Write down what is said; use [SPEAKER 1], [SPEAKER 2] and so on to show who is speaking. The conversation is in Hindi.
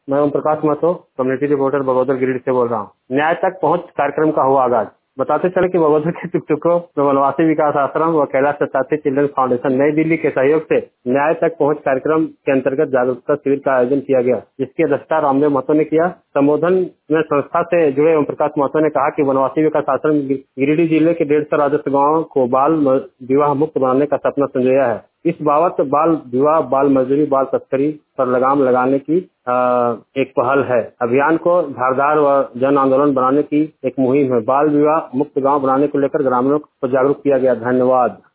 [SPEAKER 1] मैं ओम प्रकाश महतो, कम्युनिटी रिपोर्टर बगोदर गिरिडीह से बोल रहा हूँ। न्याय तक पहुंच कार्यक्रम का हुआ आगाज। बताते चले कि बगोदर के टुकटुको में वनवासी विकास आश्रम व कैलाश सत्यार्थी चिल्ड्रन फाउंडेशन नई दिल्ली के सहयोग से न्याय तक पहुंच कार्यक्रम के अंतर्गत जागरूकता शिविर का आयोजन किया गया, जिसकी अध्यक्षता रामदेव महतो ने किया। संबोधन में संस्था से जुड़े ओम प्रकाश महतो ने कहा कि वनवासी विकास आश्रम गिरिडीह जिले के 150 आदर्श गाँव को बाल विवाह मुक्त बनाने का सपना संजोया है। इस बाबत बाल विवाह, बाल मजदूरी, बाल तस्करी पर लगाम लगाने की एक पहल है। अभियान को धारदार व जन आंदोलन बनाने की एक मुहिम है। बाल विवाह मुक्त गांव बनाने को लेकर ग्रामीणों को जागरूक किया गया। धन्यवाद।